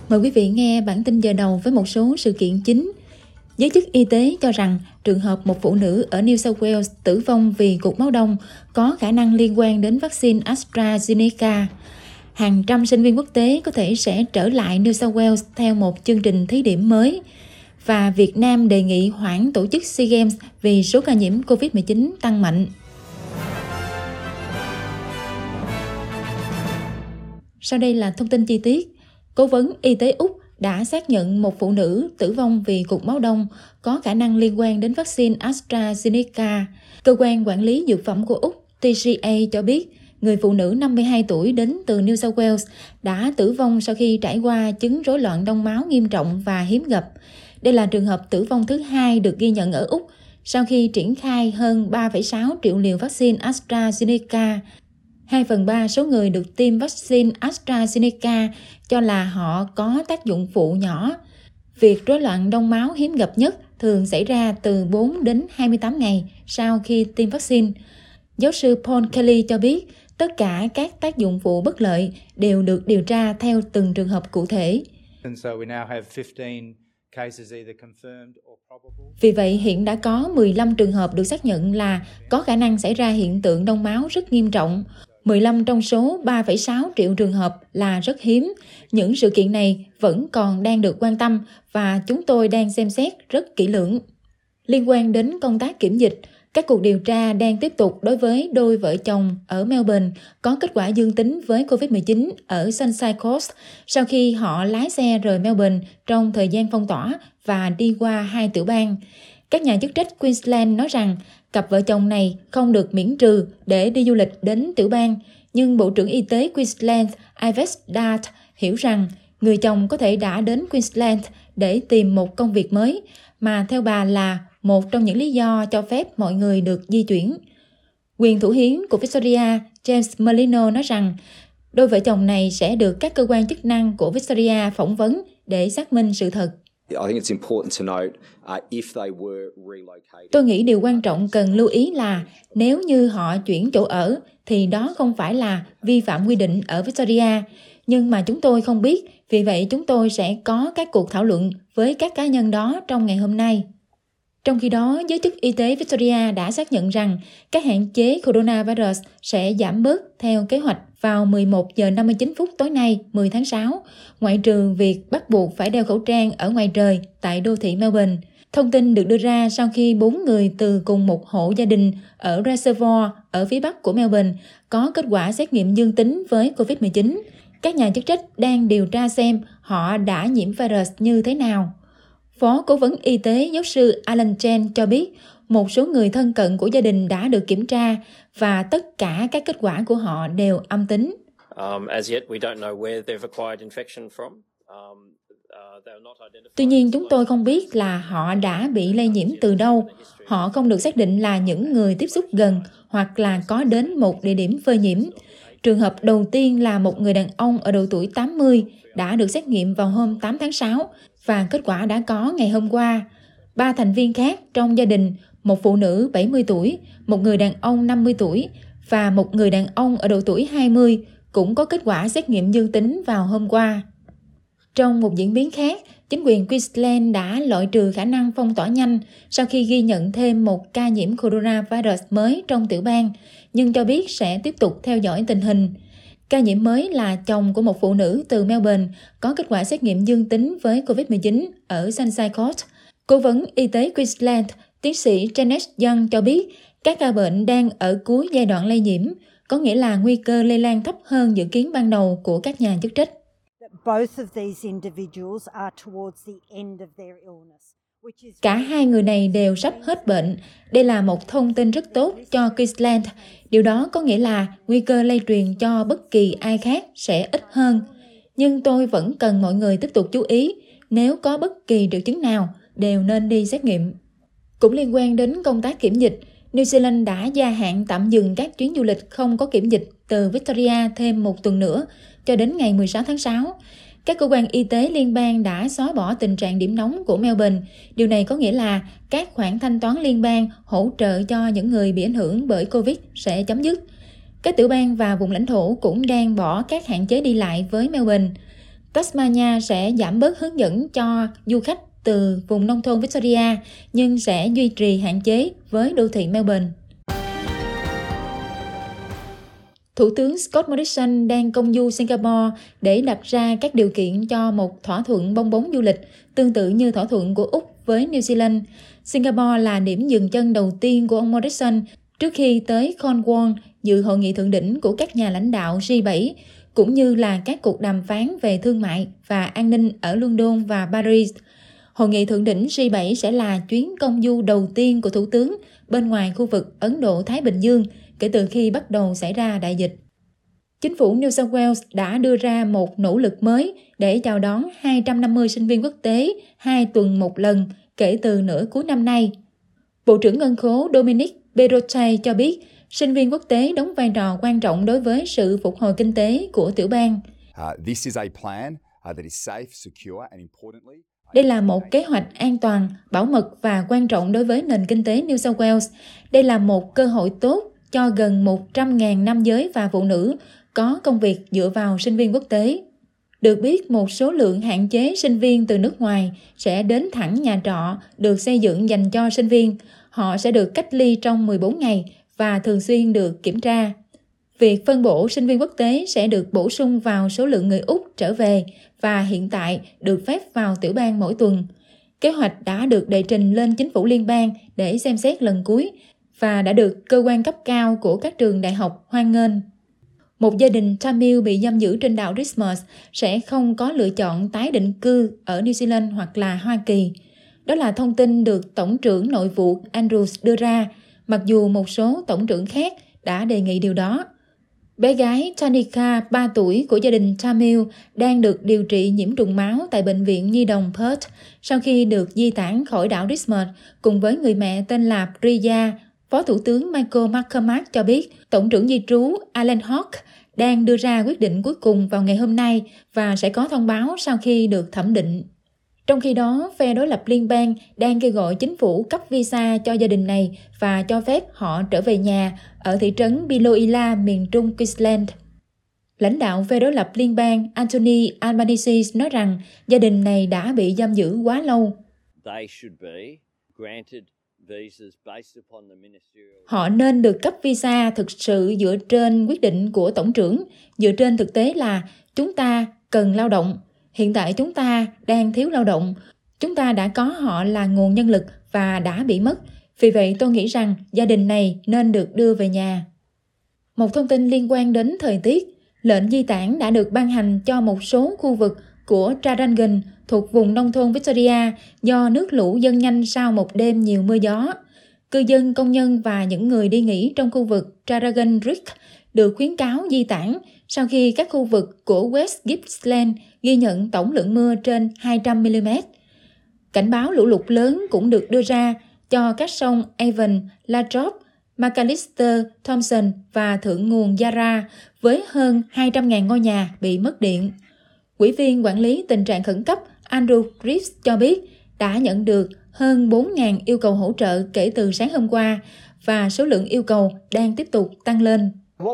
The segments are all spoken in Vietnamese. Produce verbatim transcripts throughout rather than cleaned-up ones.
Mời quý vị nghe bản tin giờ đầu với một số sự kiện chính. Giới chức y tế cho rằng trường hợp một phụ nữ ở New South Wales tử vong vì cục máu đông có khả năng liên quan đến vaccine AstraZeneca. Hàng trăm sinh viên quốc tế có thể sẽ trở lại New South Wales theo một chương trình thí điểm mới. Và Việt Nam đề nghị hoãn tổ chức SEA Games vì số ca nhiễm covid mười chín tăng mạnh. Sau đây là thông tin chi tiết. Cố vấn y tế Úc đã xác nhận một phụ nữ tử vong vì cục máu đông có khả năng liên quan đến vaccine AstraZeneca. Cơ quan quản lý dược phẩm của Úc T G A cho biết người phụ nữ năm mươi hai tuổi đến từ New South Wales đã tử vong sau khi trải qua chứng rối loạn đông máu nghiêm trọng và hiếm gặp. Đây là trường hợp tử vong thứ hai được ghi nhận ở Úc sau khi triển khai hơn ba phẩy sáu triệu liều vaccine AstraZeneca. hai phần ba số người được tiêm vaccine AstraZeneca cho là họ có tác dụng phụ nhỏ. Việc rối loạn đông máu hiếm gặp nhất thường xảy ra từ bốn đến hai mươi tám ngày sau khi tiêm vaccine. Giáo sư Paul Kelly cho biết tất cả các tác dụng phụ bất lợi đều được điều tra theo từng trường hợp cụ thể. Vì vậy, hiện đã có mười lăm trường hợp được xác nhận là có khả năng xảy ra hiện tượng đông máu rất nghiêm trọng. mười lăm trong số ba phẩy sáu triệu trường hợp là rất hiếm. Những sự kiện này vẫn còn đang được quan tâm và chúng tôi đang xem xét rất kỹ lưỡng. Liên quan đến công tác kiểm dịch, các cuộc điều tra đang tiếp tục đối với đôi vợ chồng ở Melbourne có kết quả dương tính với covid mười chín ở Sunshine Coast sau khi họ lái xe rời Melbourne trong thời gian phong tỏa và đi qua hai tiểu bang. Các nhà chức trách Queensland nói rằng cặp vợ chồng này không được miễn trừ để đi du lịch đến tiểu bang, nhưng Bộ trưởng Y tế Queensland Ives Dart hiểu rằng người chồng có thể đã đến Queensland để tìm một công việc mới, mà theo bà là một trong những lý do cho phép mọi người được di chuyển. Quyền thủ hiến của Victoria James Merlino nói rằng đôi vợ chồng này sẽ được các cơ quan chức năng của Victoria phỏng vấn để xác minh sự thật. Tôi nghĩ điều quan trọng cần lưu ý là nếu như họ chuyển chỗ ở thì đó không phải là vi phạm quy định ở Victoria, nhưng mà chúng tôi không biết, vì vậy chúng tôi sẽ có các cuộc thảo luận với các cá nhân đó trong ngày hôm nay. Trong khi đó, giới chức y tế Victoria đã xác nhận rằng các hạn chế coronavirus sẽ giảm bớt theo kế hoạch vào mười một giờ năm mươi chín phút tối nay, mười tháng sáu, ngoại trừ việc bắt buộc phải đeo khẩu trang ở ngoài trời tại đô thị Melbourne. Thông tin được đưa ra sau khi bốn người từ cùng một hộ gia đình ở Reservoir ở phía bắc của Melbourne có kết quả xét nghiệm dương tính với covid mười chín. Các nhà chức trách đang điều tra xem họ đã nhiễm virus như thế nào. Phó Cố vấn Y tế giáo sư Alan Chen cho biết một số người thân cận của gia đình đã được kiểm tra và tất cả các kết quả của họ đều âm tính. Tuy nhiên, chúng tôi không biết là họ đã bị lây nhiễm từ đâu. Họ không được xác định là những người tiếp xúc gần hoặc là có đến một địa điểm phơi nhiễm. Trường hợp đầu tiên là một người đàn ông ở độ tuổi tám mươi đã được xét nghiệm vào hôm tám tháng sáu và kết quả đã có ngày hôm qua. Ba thành viên khác trong gia đình, một phụ nữ bảy mươi tuổi, một người đàn ông năm mươi tuổi và một người đàn ông ở độ tuổi hai mươi cũng có kết quả xét nghiệm dương tính vào hôm qua. Trong một diễn biến khác, chính quyền Queensland đã loại trừ khả năng phong tỏa nhanh sau khi ghi nhận thêm một ca nhiễm coronavirus mới trong tiểu bang, nhưng cho biết sẽ tiếp tục theo dõi tình hình. Ca nhiễm mới là chồng của một phụ nữ từ Melbourne có kết quả xét nghiệm dương tính với covid mười chín ở Sunshine Coast. Cố vấn y tế Queensland, tiến sĩ Janet Young cho biết các ca bệnh đang ở cuối giai đoạn lây nhiễm, có nghĩa là nguy cơ lây lan thấp hơn dự kiến ban đầu của các nhà chức trách. Cả hai người này đều sắp hết bệnh. Đây là một thông tin rất tốt cho Queensland. Điều đó có nghĩa là nguy cơ lây truyền cho bất kỳ ai khác sẽ ít hơn. Nhưng tôi vẫn cần mọi người tiếp tục chú ý. Nếu có bất kỳ triệu chứng nào, đều nên đi xét nghiệm. Cũng liên quan đến công tác kiểm dịch, New Zealand đã gia hạn tạm dừng các chuyến du lịch không có kiểm dịch từ Victoria thêm một tuần nữa, cho đến ngày mười sáu tháng sáu. Các cơ quan y tế liên bang đã xóa bỏ tình trạng điểm nóng của Melbourne. Điều này có nghĩa là các khoản thanh toán liên bang hỗ trợ cho những người bị ảnh hưởng bởi Covid sẽ chấm dứt. Các tiểu bang và vùng lãnh thổ cũng đang bỏ các hạn chế đi lại với Melbourne. Tasmania sẽ giảm bớt hướng dẫn cho du khách từ vùng nông thôn Victoria, nhưng sẽ duy trì hạn chế với đô thị Melbourne. Thủ tướng Scott Morrison đang công du Singapore để đặt ra các điều kiện cho một thỏa thuận bong bóng du lịch, tương tự như thỏa thuận của Úc với New Zealand. Singapore là điểm dừng chân đầu tiên của ông Morrison trước khi tới Cornwall dự hội nghị thượng đỉnh của các nhà lãnh đạo G bảy, cũng như là các cuộc đàm phán về thương mại và an ninh ở London và Paris. Hội nghị thượng đỉnh G bảy sẽ là chuyến công du đầu tiên của Thủ tướng bên ngoài khu vực Ấn Độ-Thái Bình Dương kể từ khi bắt đầu xảy ra đại dịch. Chính phủ New South Wales đã đưa ra một nỗ lực mới để chào đón hai trăm năm mươi sinh viên quốc tế hai tuần một lần kể từ nửa cuối năm nay. Bộ trưởng Ngân khố Dominic Perrottet cho biết sinh viên quốc tế đóng vai trò quan trọng đối với sự phục hồi kinh tế của tiểu bang. Đây là một kế hoạch an toàn, bảo mật và quan trọng đối với nền kinh tế New South Wales. Đây là một cơ hội tốt cho gần một trăm nghìn nam giới và phụ nữ có công việc dựa vào sinh viên quốc tế. Được biết, một số lượng hạn chế sinh viên từ nước ngoài sẽ đến thẳng nhà trọ được xây dựng dành cho sinh viên. Họ sẽ được cách ly trong mười bốn ngày và thường xuyên được kiểm tra. Việc phân bổ sinh viên quốc tế sẽ được bổ sung vào số lượng người Úc trở về và hiện tại được phép vào tiểu bang mỗi tuần. Kế hoạch đã được đệ trình lên chính phủ liên bang để xem xét lần cuối và đã được cơ quan cấp cao của các trường đại học hoan nghênh. Một gia đình Tamil bị giam giữ trên đảo Christmas sẽ không có lựa chọn tái định cư ở New Zealand hoặc là Hoa Kỳ. Đó là thông tin được Tổng trưởng Nội vụ Andrews đưa ra, mặc dù một số tổng trưởng khác đã đề nghị điều đó. Bé gái Tanika, ba tuổi của gia đình Tamil, đang được điều trị nhiễm trùng máu tại Bệnh viện Nhi đồng Perth sau khi được di tản khỏi đảo Christmas cùng với người mẹ tên là Priya. Phó Thủ tướng Michael McCormack cho biết Tổng trưởng di trú Alan Hawke đang đưa ra quyết định cuối cùng vào ngày hôm nay và sẽ có thông báo sau khi được thẩm định. Trong khi đó, phe đối lập liên bang đang kêu gọi chính phủ cấp visa cho gia đình này và cho phép họ trở về nhà ở thị trấn Biloela, miền trung Queensland. Lãnh đạo phe đối lập liên bang Anthony Albanese nói rằng gia đình này đã bị giam giữ quá lâu. Họ nên được cấp visa thực sự dựa trên quyết định của Tổng trưởng, dựa trên thực tế là chúng ta cần lao động. Hiện tại chúng ta đang thiếu lao động. Chúng ta đã có họ là nguồn nhân lực và đã bị mất. Vì vậy tôi nghĩ rằng gia đình này nên được đưa về nhà. Một thông tin liên quan đến thời tiết. Lệnh di tản đã được ban hành cho một số khu vực của Tarangan thuộc vùng nông thôn Victoria do nước lũ dâng nhanh sau một đêm nhiều mưa gió. Cư dân, công nhân và những người đi nghỉ trong khu vực Tarangan Creek được khuyến cáo di tản sau khi các khu vực của West Gippsland ghi nhận tổng lượng mưa trên hai trăm mi li mét. Cảnh báo lũ lụt lớn cũng được đưa ra cho các sông Avon, Latrobe, Macalister, Thompson và thượng nguồn Yarra với hơn hai trăm nghìn ngôi nhà bị mất điện. Ủy viên quản lý tình trạng khẩn cấp Andrew Reeves cho biết đã nhận được hơn bốn nghìn yêu cầu hỗ trợ kể từ sáng hôm qua và số lượng yêu cầu đang tiếp tục tăng lên.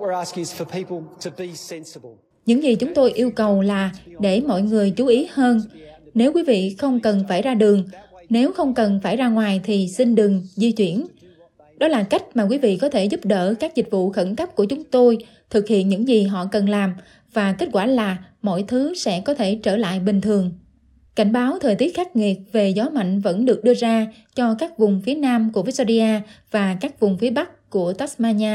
Những gì chúng tôi yêu cầu là để mọi người chú ý hơn. Nếu quý vị không cần phải ra đường, nếu không cần phải ra ngoài thì xin đừng di chuyển. Đó là cách mà quý vị có thể giúp đỡ các dịch vụ khẩn cấp của chúng tôi thực hiện những gì họ cần làm và kết quả là mọi thứ sẽ có thể trở lại bình thường. Cảnh báo thời tiết khắc nghiệt về gió mạnh vẫn được đưa ra cho các vùng phía nam của Victoria và các vùng phía bắc của Tasmania.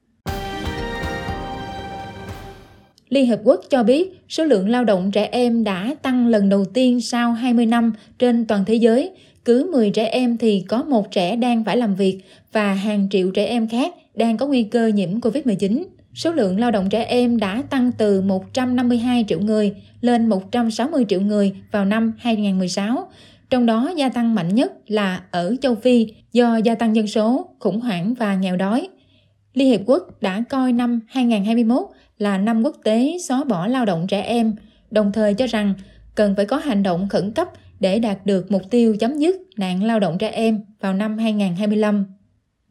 Liên Hợp Quốc cho biết số lượng lao động trẻ em đã tăng lần đầu tiên sau hai mươi năm trên toàn thế giới. Cứ mười trẻ em thì có một trẻ đang phải làm việc và hàng triệu trẻ em khác đang có nguy cơ nhiễm covid mười chín. Số lượng lao động trẻ em đã tăng từ một trăm năm mươi hai triệu người lên một trăm sáu mươi triệu người vào năm hai không một sáu. Trong đó gia tăng mạnh nhất là ở châu Phi do gia tăng dân số, khủng hoảng và nghèo đói. Liên Hiệp Quốc đã coi năm hai không hai mốt là năm quốc tế xóa bỏ lao động trẻ em, đồng thời cho rằng cần phải có hành động khẩn cấp để đạt được mục tiêu chấm dứt nạn lao động trẻ em vào năm hai không hai lăm.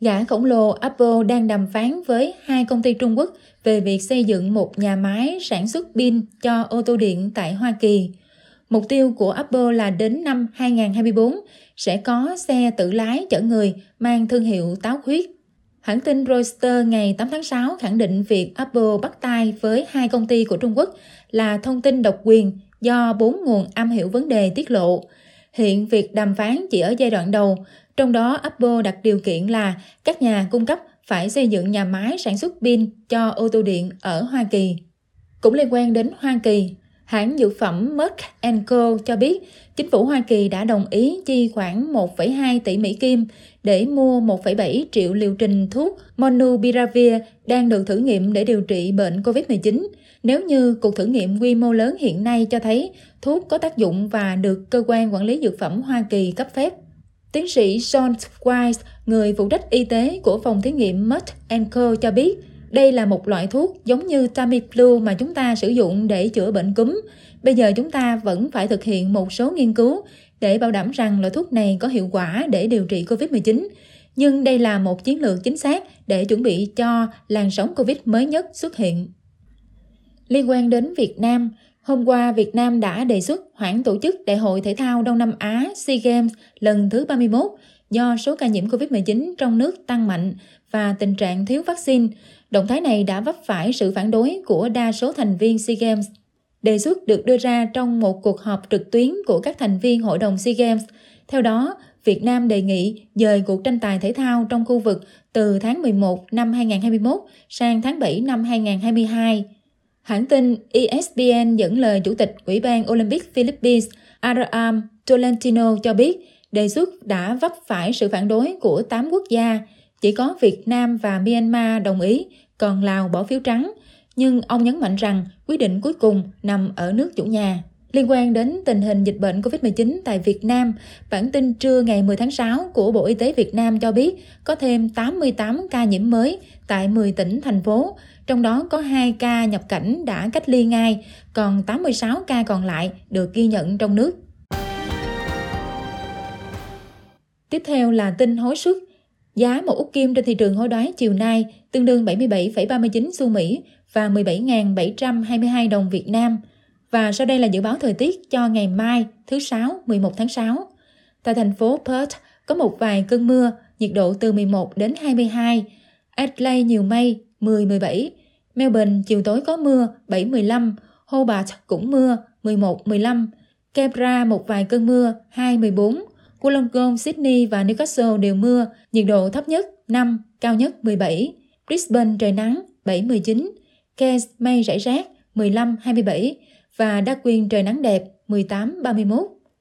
Gã khổng lồ Apple đang đàm phán với hai công ty Trung Quốc về việc xây dựng một nhà máy sản xuất pin cho ô tô điện tại Hoa Kỳ. Mục tiêu của Apple là đến năm hai không hai tư sẽ có xe tự lái chở người mang thương hiệu táo khuyết. Hãng tin Reuters ngày tám tháng sáu khẳng định việc Apple bắt tay với hai công ty của Trung Quốc là thông tin độc quyền do bốn nguồn am hiểu vấn đề tiết lộ. Hiện việc đàm phán chỉ ở giai đoạn đầu, trong đó Apple đặt điều kiện là các nhà cung cấp phải xây dựng nhà máy sản xuất pin cho ô tô điện ở Hoa Kỳ. Cũng liên quan đến Hoa Kỳ, hãng dược phẩm Merck and Co cho biết chính phủ Hoa Kỳ đã đồng ý chi khoảng một phẩy hai tỷ Mỹ Kim để mua một phẩy bảy triệu liệu trình thuốc Monupiravir đang được thử nghiệm để điều trị bệnh covid mười chín. Nếu như cuộc thử nghiệm quy mô lớn hiện nay cho thấy thuốc có tác dụng và được cơ quan quản lý dược phẩm Hoa Kỳ cấp phép. Tiến sĩ Sean Wise, người phụ trách y tế của phòng thí nghiệm Merck and Co cho biết, đây là một loại thuốc giống như Tamiflu mà chúng ta sử dụng để chữa bệnh cúm. Bây giờ chúng ta vẫn phải thực hiện một số nghiên cứu để bảo đảm rằng loại thuốc này có hiệu quả để điều trị covid mười chín. Nhưng đây là một chiến lược chính xác để chuẩn bị cho làn sóng Covid mới nhất xuất hiện. Liên quan đến Việt Nam, hôm qua Việt Nam đã đề xuất hoãn tổ chức Đại hội Thể thao Đông Nam Á SEA Games lần thứ ba mươi mốt do số ca nhiễm covid mười chín trong nước tăng mạnh và tình trạng thiếu vaccine. Động thái này đã vấp phải sự phản đối của đa số thành viên SEA Games. Đề xuất được đưa ra trong một cuộc họp trực tuyến của các thành viên Hội đồng SEA Games. Theo đó, Việt Nam đề nghị dời cuộc tranh tài thể thao trong khu vực từ tháng mười một năm hai không hai mốt sang tháng bảy năm hai không hai hai. Hãng tin E S P N dẫn lời Chủ tịch Ủy ban Olympic Philippines Abraham Tolentino cho biết đề xuất đã vấp phải sự phản đối của tám quốc gia. Chỉ có Việt Nam và Myanmar đồng ý, còn Lào bỏ phiếu trắng. Nhưng ông nhấn mạnh rằng quyết định cuối cùng nằm ở nước chủ nhà. Liên quan đến tình hình dịch bệnh covid mười chín tại Việt Nam, bản tin trưa ngày mười tháng sáu của Bộ Y tế Việt Nam cho biết có thêm tám mươi tám ca nhiễm mới tại mười tỉnh, thành phố. Trong đó có hai ca nhập cảnh đã cách ly ngay, còn tám mươi sáu ca còn lại được ghi nhận trong nước. Tiếp theo là tin hối suất. Giá một úc kim trên thị trường hối đoái chiều nay tương đương bảy mươi bảy phẩy ba mươi chín xu Mỹ và mười bảy nghìn bảy trăm hai mươi hai đồng Việt Nam. Và sau đây là dự báo thời tiết cho ngày mai, thứ Sáu, mười một tháng sáu. Tại thành phố Perth có một vài cơn mưa, nhiệt độ từ mười một đến hai mươi hai. Adelaide nhiều mây, mười mười bảy. Melbourne chiều tối có mưa, bảy mười lăm. Hobart cũng mưa, mười một mười lăm. Canberra một vài cơn mưa, hai mười bốn. Wollongong, Sydney và Newcastle đều mưa, nhiệt độ thấp nhất năm, cao nhất mười bảy. Brisbane trời nắng, bảy mười chín. Cairns mây rải rác, mười lăm hai mươi bảy. Và Darwin trời nắng đẹp, mười tám ba mươi mốt.